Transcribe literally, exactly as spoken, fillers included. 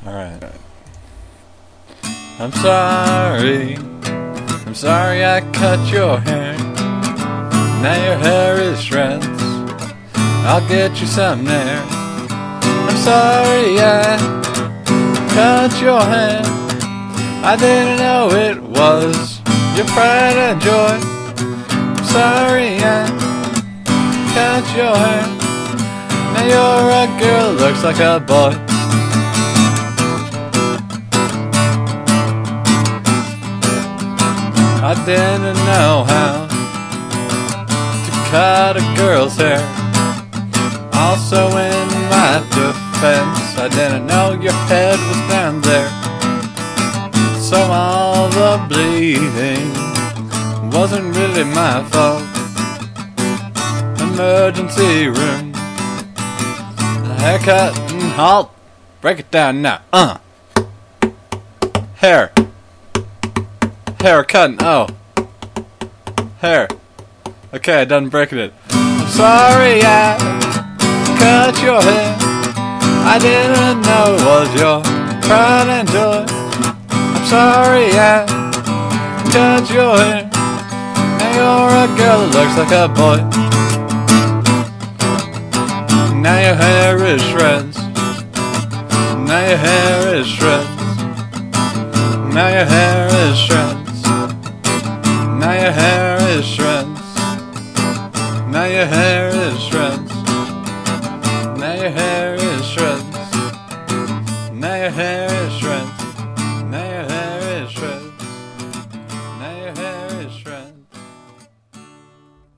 Alright. I'm sorry. I'm sorry I cut your hair. Now your hair is shreds. I'll get you some there. I'm sorry I cut your hair. I didn't know it was your pride and joy. I'm sorry I cut your hair. Now you're a girl, looks like a boy. I didn't know how to cut a girl's hair. Also in my defense, I didn't know your head was down there. So all the bleeding wasn't really my fault. Emergency room, a haircut and halt. Break it down now. Uh. Hair. Hair cutting. Oh. Hair. Okay, I done breaking it. I'm sorry I cut your hair. I didn't know it was your pride and joy. I'm sorry I cut your hair. Now you're a girl that looks like a boy. Now your hair is shreds. Now your hair is shreds. Now your hair is shreds. Now your hair is shreds. Now your hair is shreds.